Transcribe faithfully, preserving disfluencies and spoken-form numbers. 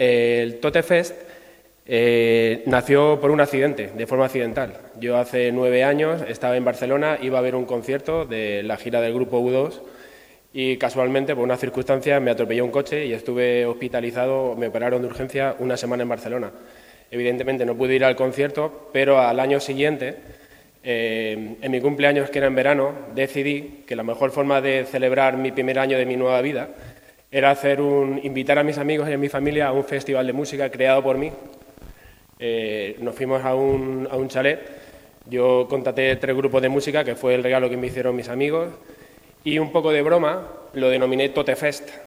el Totefest eh, nació por un accidente, de forma accidental. Yo hace nueve años estaba en Barcelona, iba a ver un concierto de la gira del grupo U dos y casualmente, por una circunstancia, me atropelló un coche y estuve hospitalizado, me operaron de urgencia una semana en Barcelona. Evidentemente no pude ir al concierto, pero al año siguiente, eh, en mi cumpleaños, que era en verano, decidí que la mejor forma de celebrar mi primer año de mi nueva vida era hacer un, invitar a mis amigos y a mi familia a un festival de música creado por mí. Eh, nos fuimos a un, a un chalet, yo contraté tres grupos de música, que fue el regalo que me hicieron mis amigos, y un poco de broma lo denominé Totefest,